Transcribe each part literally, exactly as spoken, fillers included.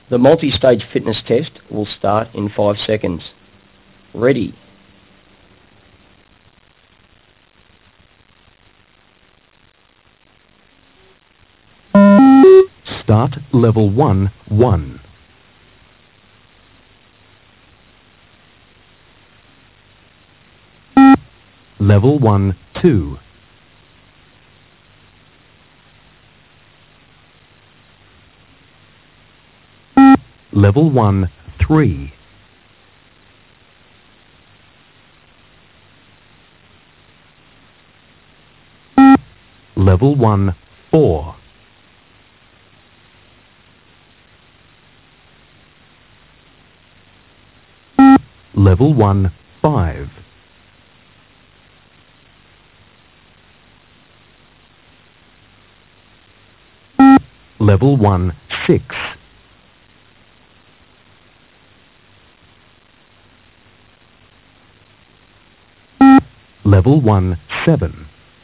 The multi-stage fitness test will start in five seconds. Ready. Start level one, one. Level one, two. Level one, three. Level one, four. Level one, five. Level one, six. Level one, seven.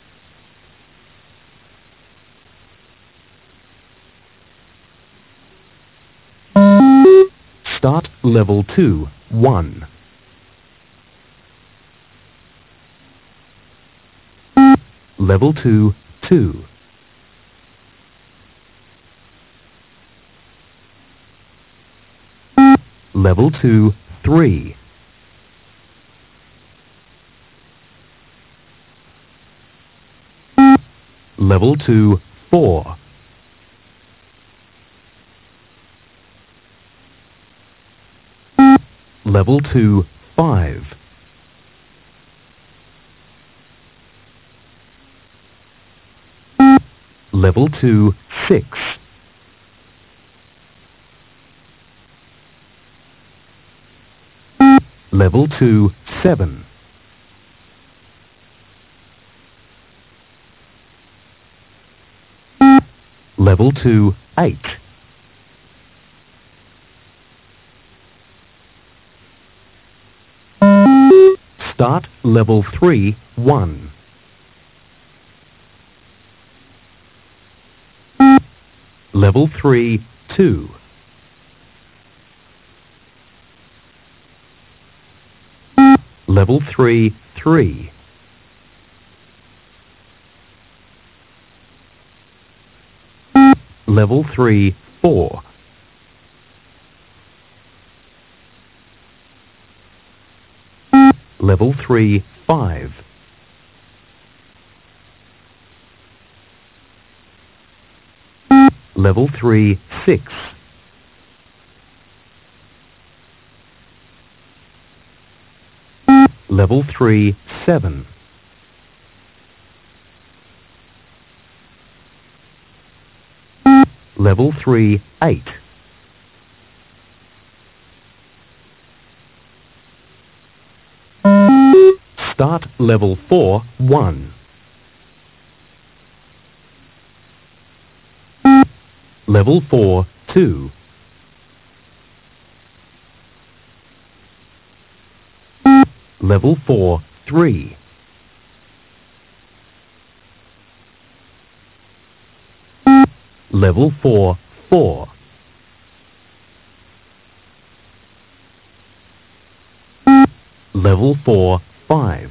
Start level two, one. Level two, two. Level two, three. Level two, four. Level two, five. Level two, six. Level two, seven. Level two, eight. Start level three, one. Level three, two. Level three, three. Level three, four. Level three, five. Level three, six. Level three, seven. Level three, eight. Start level four, one. Level four, two. Level four, three. Level four, four. Level four, five.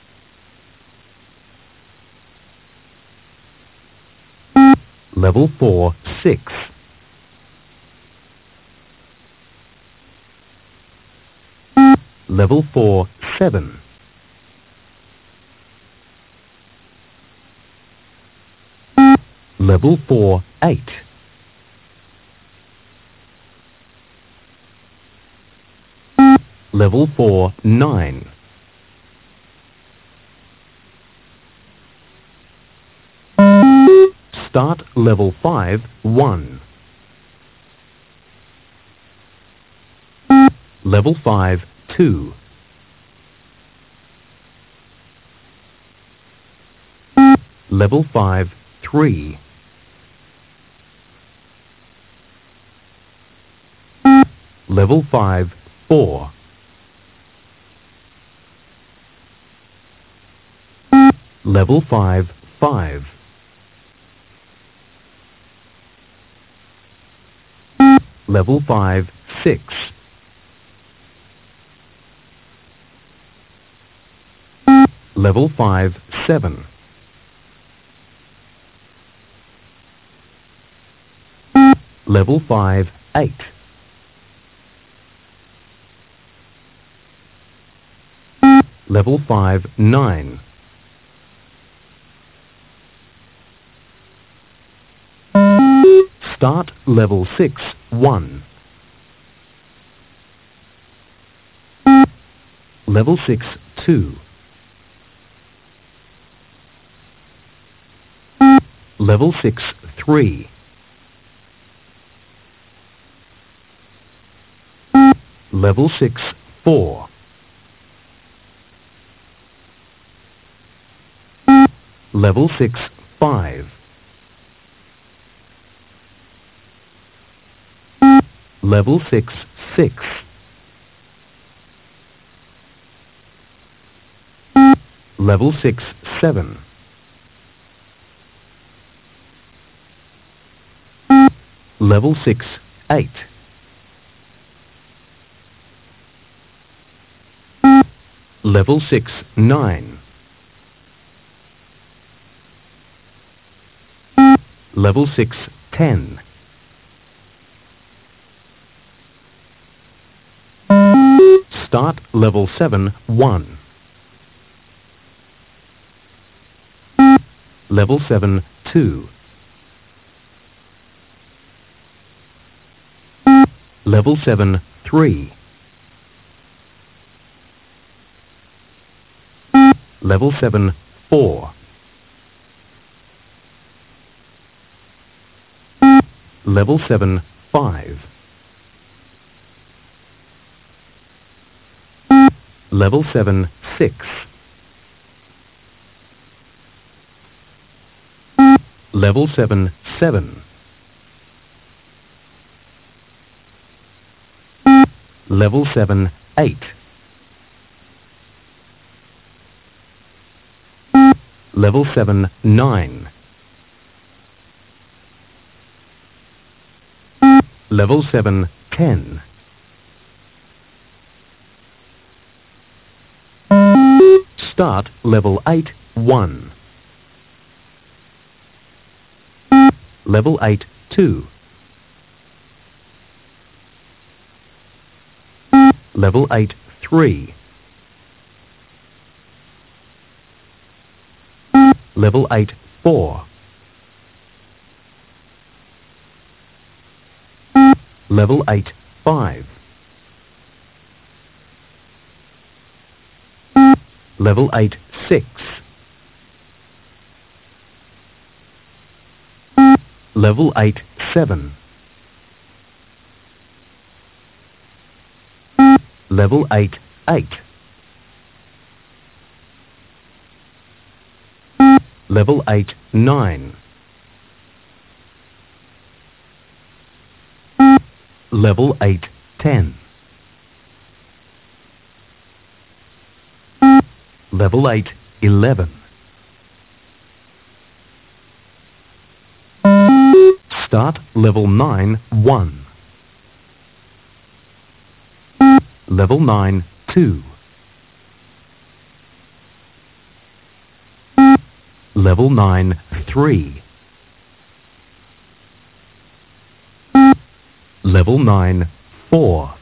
Level four, six. Level four, seven. Level four, eight. Level four, nine. Start level five, one. Level five, two. Level five, three. Level five, four. Level five, five. Level five, six. Level five, seven. Level five, eight. Level five, nine. Start Level six, one. Level six, two. Level six, three. Level six, four. Level six, five. Level six, six. Level six, seven. Level six, eight. Level six, nine. Level six, ten. Start Level seven, one. Level seven, two. Level seven, three. Level seven, four. Level seven, five. Level seven, six. Level seven, seven. Level seven, eight. Level seven, nine. Level seven, ten. Start Level eight, one. Level eight, two. Level eight, three. Level eight, four. Level eight, five. Level eight, six. Level eight, seven. Level eight, eight. Level eight, nine. Level eight, ten. Level eight, eleven. Start Level nine, one. Level nine, two. Level nine, three. Level nine, four.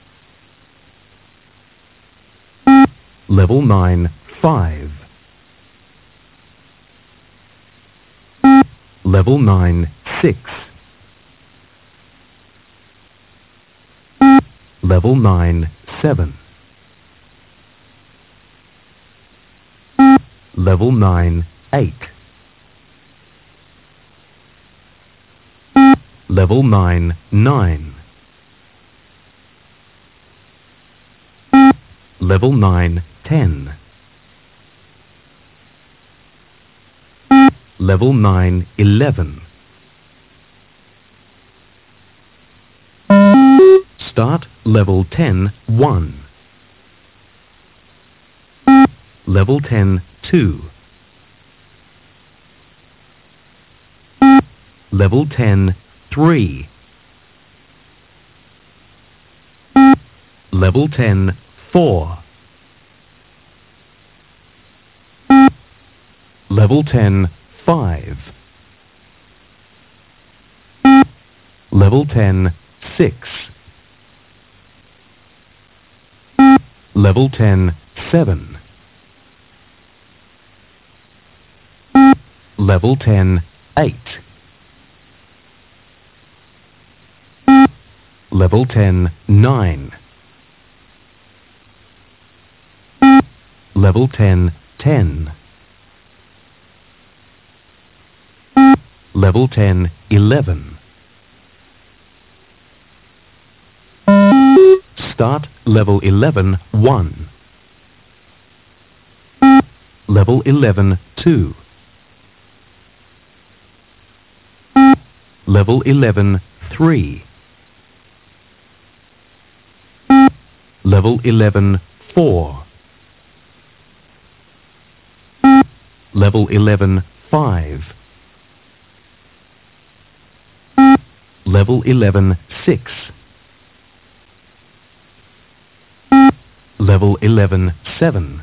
Level nine, five. Level nine, six. Level nine, seven. Level nine, eight. Level nine, nine. Level nine, ten. Level nine, eleven. Start Level ten, one. Level ten, two. Level ten, three. Level ten, four. Level ten, five. Level ten, six. Level ten, seven. Level ten, eight. Level ten, nine. Level ten, ten. Level ten, eleven. Start level eleven, one. Level eleven, two. Level eleven, three. Level eleven, four. Level eleven, five. Level eleven, six. Level eleven, seven.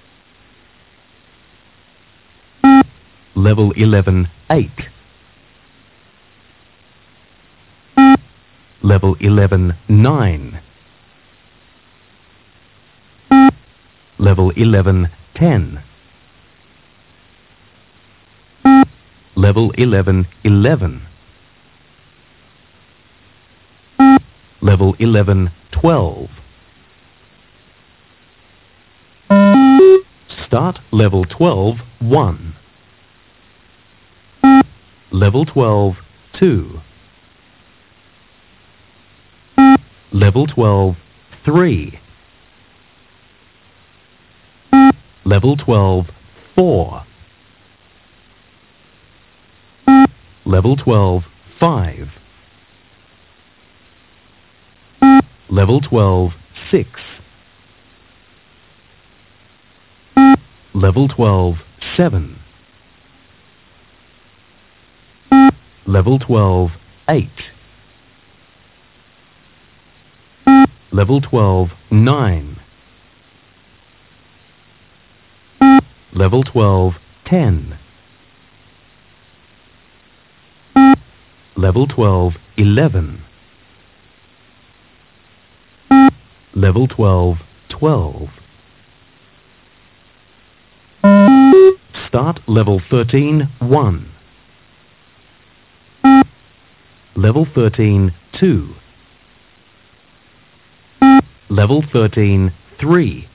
Level eleven, eight. Level eleven, nine. Level eleven, ten. Level eleven, eleven. Level eleven, twelve. Start level twelve, one. Level twelve, two. Level twelve, three. Level twelve, four. Level twelve, five. Level twelve, six. Level twelve, seven. Level twelve, eight. Level twelve, nine. Level twelve, ten. Level twelve, eleven. Level twelve, twelve. Start level thirteen, one. Level thirteen, two. Level thirteen, three.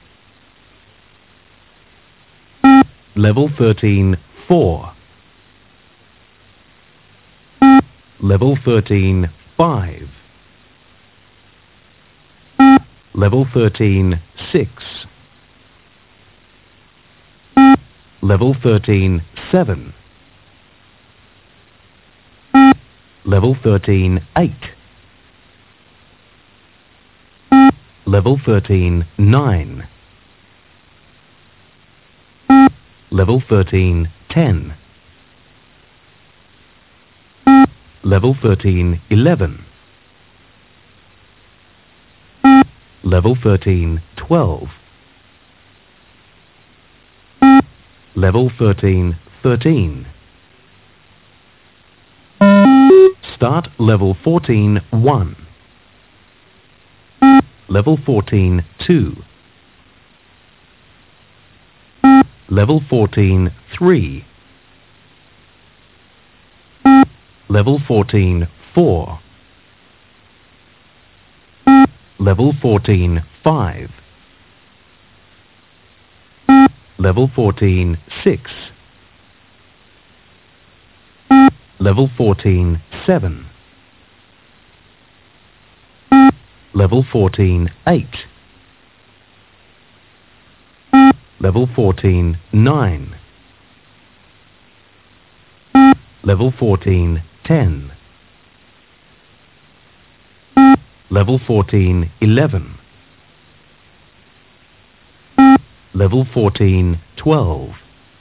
Level thirteen, four. Level thirteen, five. Level thirteen, six. Level thirteen, seven. Level thirteen, eight. Level thirteen, nine. Level thirteen, ten. Level thirteen, eleven. Level thirteen, twelve. Level thirteen, thirteen. Start level fourteen, one. Level fourteen, two. Level fourteen, three. Level fourteen, four. Level fourteen, five. Level fourteen, six. Level fourteen, seven. Level fourteen, eight. Level fourteen, nine. Level fourteen, ten. Level fourteen, eleven. Level fourteen, twelve.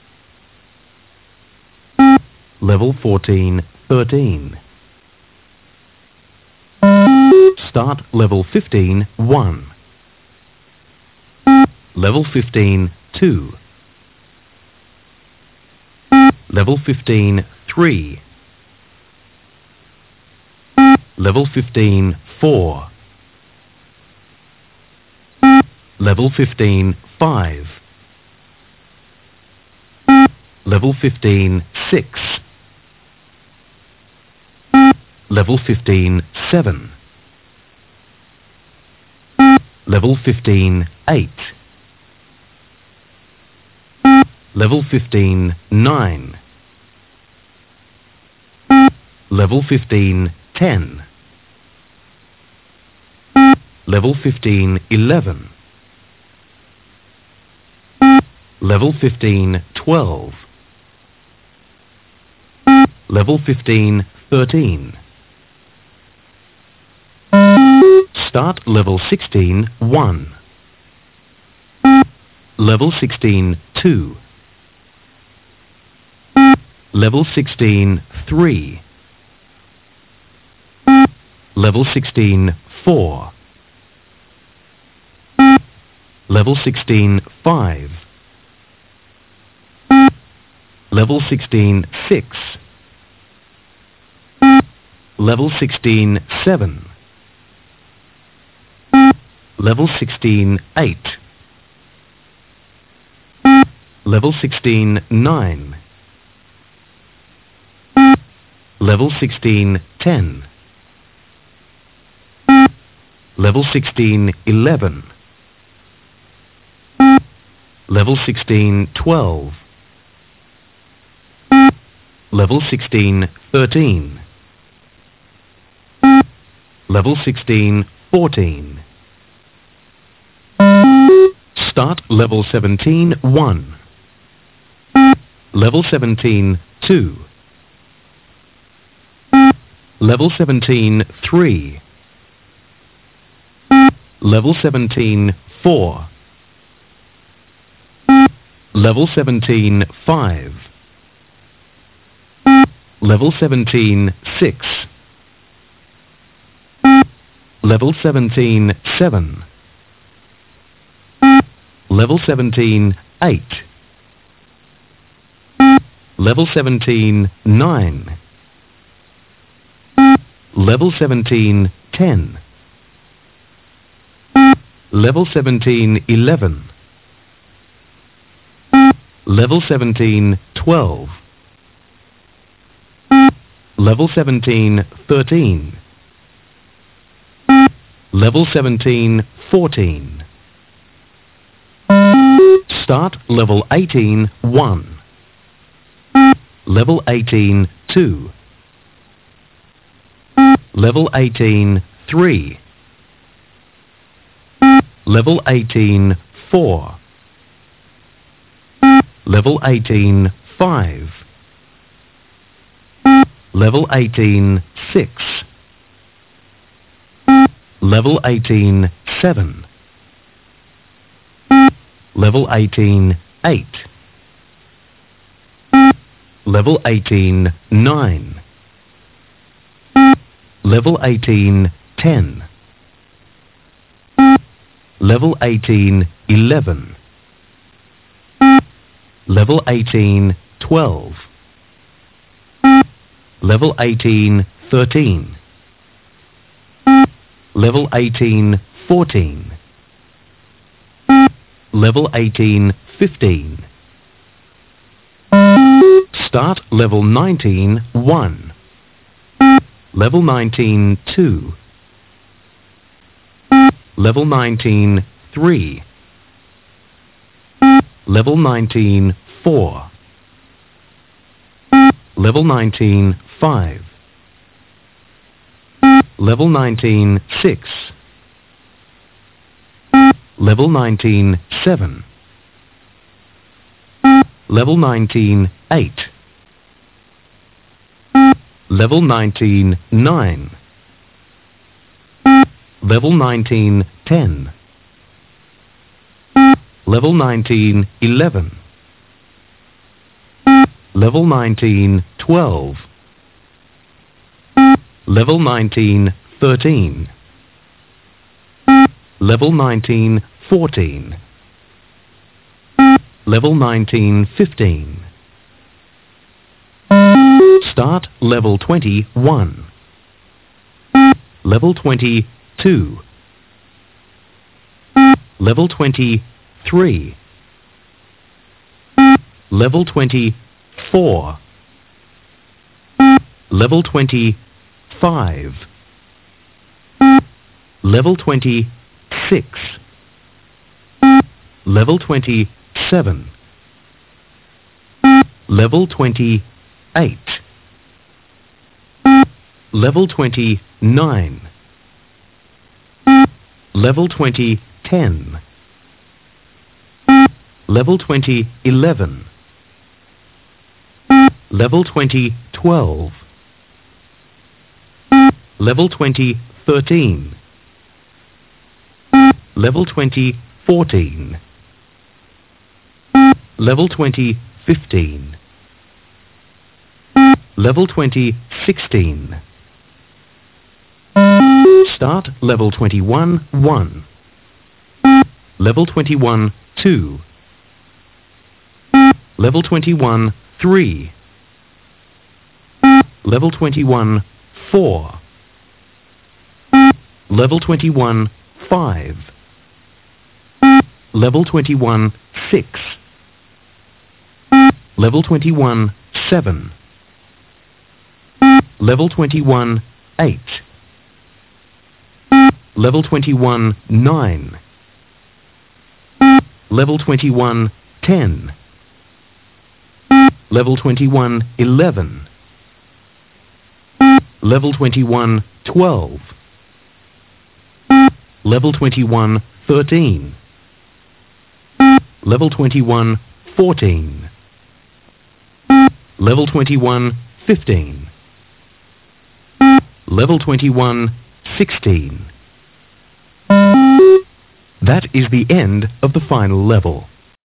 Level fourteen, thirteen. Start level fifteen, one. Level fifteen two. Level fifteen three. Level fifteen four. Level fifteen five. Level fifteen six. Level fifteen seven. Level fifteen eight. Level fifteen nine. Level fifteen ten. Level fifteen eleven. Level fifteen twelve. Level fifteen thirteen. Start level sixteen one. Level sixteen two. Level sixteen three. Level sixteen four. Level sixteen five. Level sixteen six. Level sixteen seven. Level sixteen eight. Level sixteen nine. Level sixteen ten. Level sixteen eleven. Level sixteen twelve. Level sixteen thirteen. Level sixteen fourteen. Start level seventeen one. Level seventeen two. Level seventeen three. Level seventeen four. Level seventeen five. Level seventeen six. Level seventeen seven. Level seventeen eight. Level seventeen nine. Level seventeen ten. Level seventeen eleven. Level seventeen twelve. Level seventeen thirteen. Level seventeen fourteen. Start level eighteen one. Level eighteen two. Level eighteen three. Level eighteen four. Level eighteen five. Level eighteen six. Level eighteen seven. Level eighteen eight. Level eighteen nine. Level eighteen ten. Level eighteen eleven. Level eighteen twelve. Level eighteen thirteen. Level eighteen fourteen. Level eighteen fifteen. Start level nineteen one. Level nineteen two. Level nineteen three. Level nineteen four. Level nineteen five. Level nineteen six. Level nineteen seven. Level nineteen eight. Level nineteen nine. Level nineteen ten. Level nineteen eleven. Level nineteen twelve. Level nineteen thirteen. Level nineteen fourteen. Level nineteen fifteen. Start level twenty-one. Level twenty-two. Level twenty-three. Level twenty-four. Level twenty-five. Level twenty-six. Level twenty-seven. Level twenty-eight. Level twenty-nine. Level twenty ten. Level twenty eleven. Level twenty twelve. Level twenty thirteen. Level twenty fourteen. Level twenty fifteen. Level twenty sixteen. Start level twenty-one one. Level twenty-one two. Level twenty-one three. Level twenty-one four. Level twenty-one five. Level twenty-one six. Level twenty-one seven. Level twenty-one eight. Level twenty-one nine. Level twenty-one ten. Level twenty-one eleven. Level twenty-one twelve. Level twenty-one thirteen. Level twenty-one fourteen. Level twenty-one fifteen. Level twenty-one sixteen. That is the end of the final level.